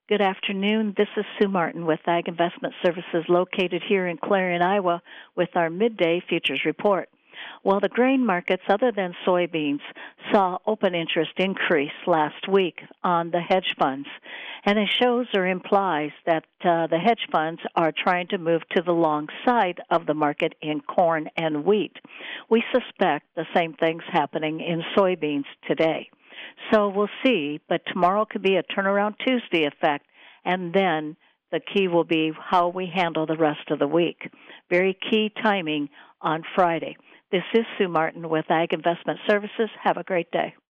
Good afternoon. This is Sue Martin with Ag Investment Services located here in Clarion, Iowa, with our midday futures report. Well, the grain markets, other than soybeans, saw open interest increase last week on the hedge funds. And it shows or implies that the hedge funds are trying to move to the long side of the market in corn and wheat. We suspect the same thing's happening in soybeans today. So we'll see, but tomorrow could be a turnaround Tuesday effect, and then the key will be how we handle the rest of the week. Very key timing on Friday. This is Sue Martin with Ag Investment Services. Have a great day.